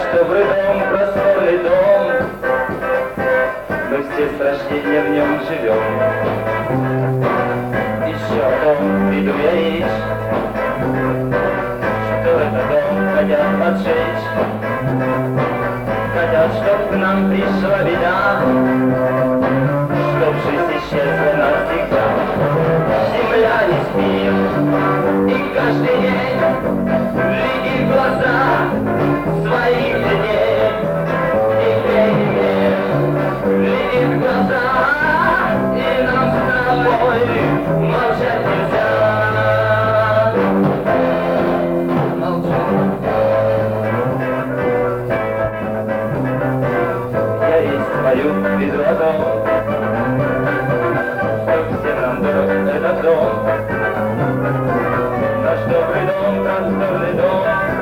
добрый дом, просторный дом, мы все с рождения в нем живем. Еще о том веду я речь, что этот дом хотят поджечь. Хотят, чтоб к нам пришла беда, чтоб жизнь исчезла навсегда. Земля не спит, и каждый день глядит в глаза своих детей. И время глядит в глаза, и нам с тобой молчать нельзя. Пою, веду о том, что всем нам дорог этот дом. Наш добрый дом, просторный дом,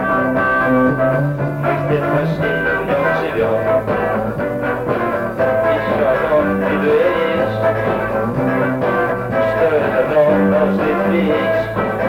мы все с рождения в нем живем. Еще о том веду я речь, что этот дом должны сберечь.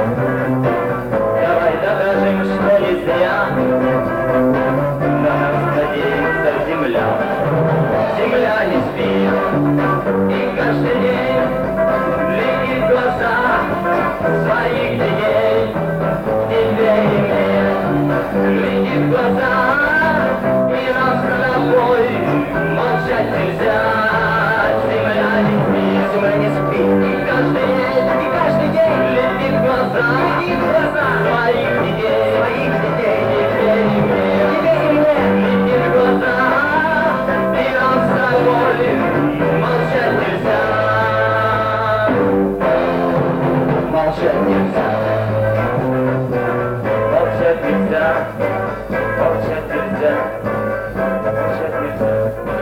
Давай докажем, что не зря на нас надеется земля. Земля не спит, и каждый день глядит в глаза своих детей. И время глядит в глаза, и нам с тобой молчать нельзя. Земля не спит, земля не спит, и каждый день глядит в глаза своих детей. И время глядит в глаза, молчать нельзя, молчать нельзя, молчать нельзя, молчать нельзя, молчать нельзя.